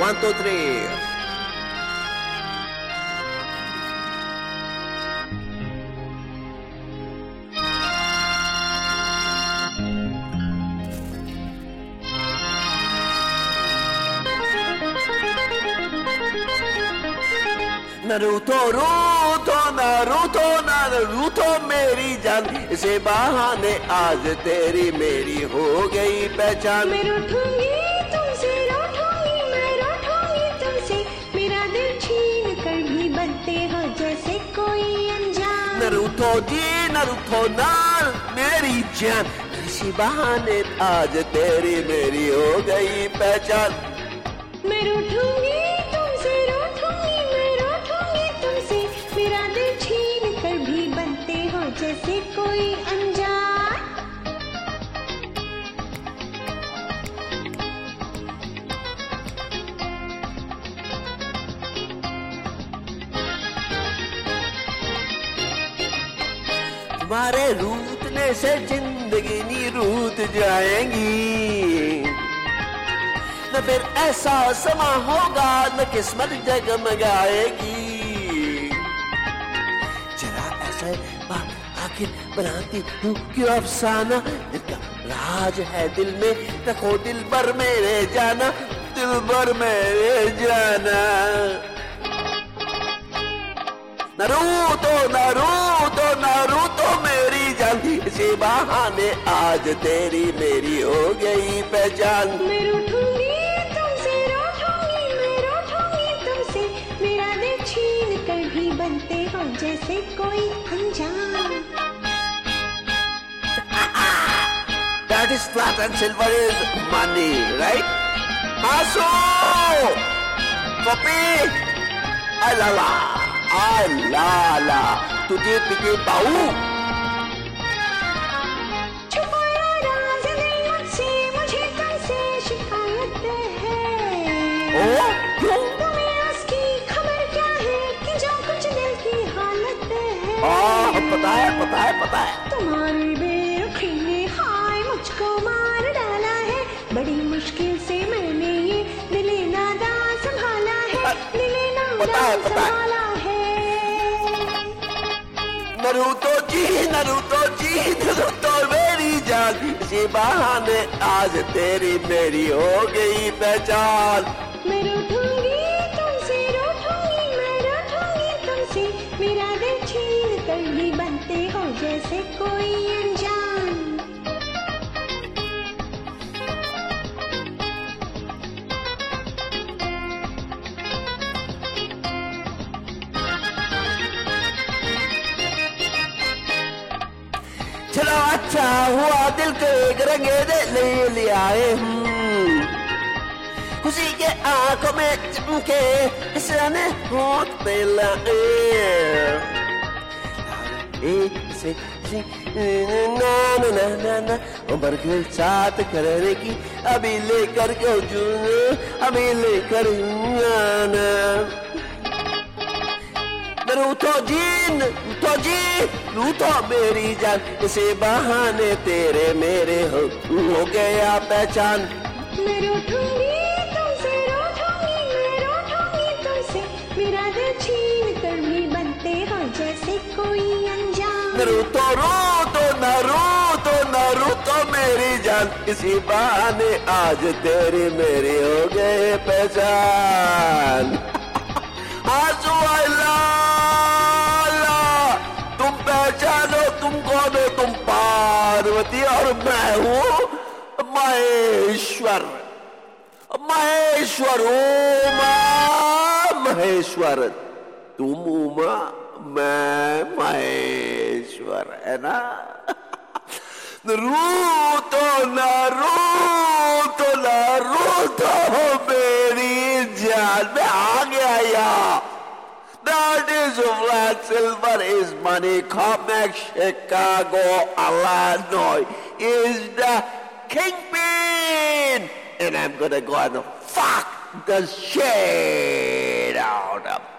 1, 2, 3. Naruto, Naruto मेरी जान, इसे बहाने आज तेरी मेरी हो गई पहचान। मैं रूठूंगी तुमसे, रूठूंगी मैं, रूठूंगी तुमसे, मेरा दिल छीन कर भी बनते हो जैसे कोई अनजान। Naruto जी, Naruto नार मेरी जान, इसी बहाने आज तेरी मेरी हो गई पहचान। मैं रूठूंगी तुमसे, रूठूंगी मैं, रूठूंगी तुमसे, मेरा दिल छीन कर भी बनते हो जैसे कोई अनजान। तुम्हारे रूठने से जिंदगी नी रूठ जाएंगी, न फिर ऐसा समा होगा न किस्मत जगमगाएगी। जरा ऐसे बात आखिर बनाती हूँ क्यों अफसाना, जिसका राज है दिल में रखो दिल भर मेरे जाना, दिल भर मेरे जाना। Naruto, Naruto, Naruto मेरी जान, इसी बहाने आज तेरी मेरी हो गई पहचान। मैं रूठूंगी तुमसे, रूठूंगी मैं, रूठूंगी तुमसे, मेरा दिल छीन कर भी बनते हो जैसे कोई अनजान। That is flat and silver is money, right? Hasu! Copy! Alala! Alala! तुझे तुझे पाऊ छुपाया राज दिल मुझसे, मुझे तुमसे शिकायत है। ओ क्यों? तुम्हें उसकी खबर क्या है कि जो कुछ दिल की हालत है। पता है पता है पता है। तुम्हारी बेरुखी ने हाय मुझको मार डाला है, बड़ी मुश्किल से मैंने ये दिले नादा संभाला है, दिले नादा संभाला है। Naruto जी, Naruto जी, Naruto मेरी जान, इसी बहाने आज तेरी मेरी हो गई पहचान। मैं रूठूंगी तुमसे, रूठूंगी मैं, रूठूंगी तुमसे, मेरा दिल छीन कर भी बनते हो जैसे कोई अनजान। चलो अच्छा हुआ दिल को एक रंगे ले आए हम, खुशी के आंखों में चमके इसने होठ पे लाए। ना ना ना ना ना उम्र के साथ करने की अभी लेकर के जुनू, अभी लेकर आना। Naruto जी, Naruto जी, Naruto मेरी जान, इसे बहाने तेरे मेरे हो गया पहचान। मैं रूठूंगी तुमसे, रूठूंगी मैं, रूठूंगी तुमसे, मेरा दिल छीन कर भी बनते हो जैसे कोई अनजान। Naruto, Naruto, Naruto, Naruto मेरी जान, इसी बहाने आज तेरी मेरी हो गए पहचान। तुम पहचानो तुम कौन हो, तुम पार्वती और मैं हूँ महेश्वर। महेश्वर उमा महेश्वर, तुम उमा मैं महेश्वर, है ना? Naruto, Naruto, Naruto मेरी जान, मैं आ गया यार। That is flat silver is money. Complex Chicago, Illinois is the kingpin, and I'm gonna go and fuck the shit out of